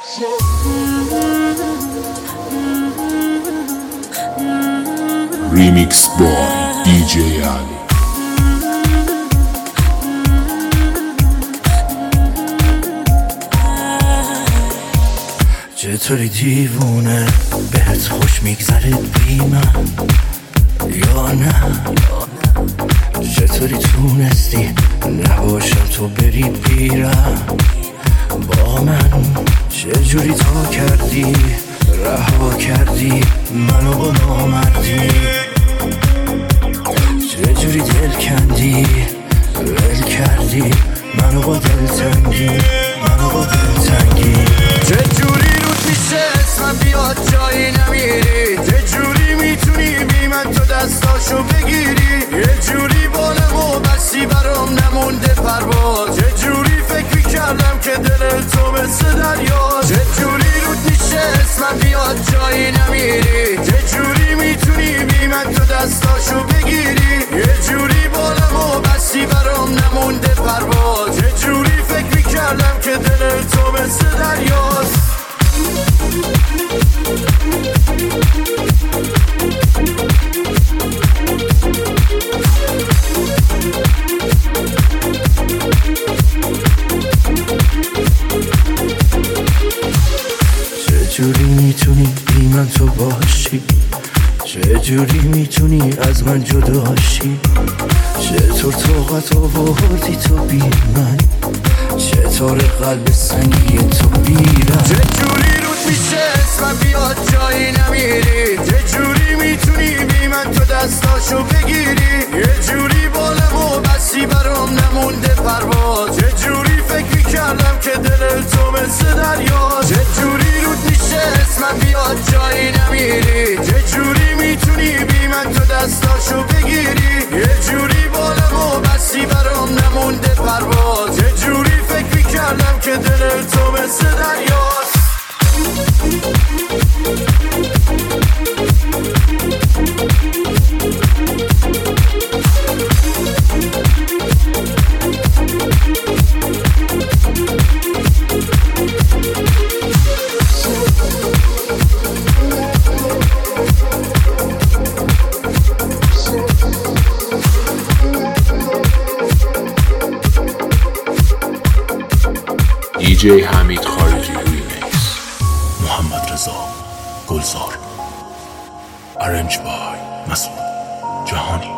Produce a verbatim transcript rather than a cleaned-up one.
Remix boy دی جی علی. چطوری دیوونه بهت خوش میگذره بی من یا نه؟ چطوری تونستی نباشم تو بری بیرم با من؟ چجوری تا کردی رها کردی منو با نامردی؟ چجوری دل کندی ول کردی منو با دلتنگی منو با دلتنگی؟ چجوری رود میشه اسمم بیاد جایی نمیری؟ چجوری میتونی بی من تو دستاشو بگیری؟ یه جوری بالم و بسی برام نمونده پرواز. چجوری فکر میکردم که دل تو مثل دریا؟ چجوری رود میشه اسمم بیاد جایی نمیری؟ چجوری میتونی بی من تو دستاشو بگیری؟ یه جوری بالم و بسی برام نمونده پرواز. چجوری فکر میکردم که دل تو مثل دریاست؟ چجوری میتونی بی من تو باشی؟ چجوری میتونی از من جداشی؟ چطور طاقت آوردی تو بی من؟ چطور قلب سنگی تو بیرم؟ چجوری رود میشه اسمم بیاد جایی نمیری؟ چجوری میتونی بی من تو دستاشو بگیری؟ یه جوری بالم و بسی برام نمونده پرواز. چجوری فکر میکردم که دل تو مثل دریاست؟ چجوری رود میشه اسمم بیاد جایی نمیری؟ چجوری میتونی بی من تو دستاشو بگیری؟ یه جوری بالم و بسی برام نمونده پرواز. چجوری فکر میکردم که دل تو مثل دریاست؟ دی جی حمید خارجی ریمیکس. محمد رضا گلزار. ارنج بای مسعود جهانی.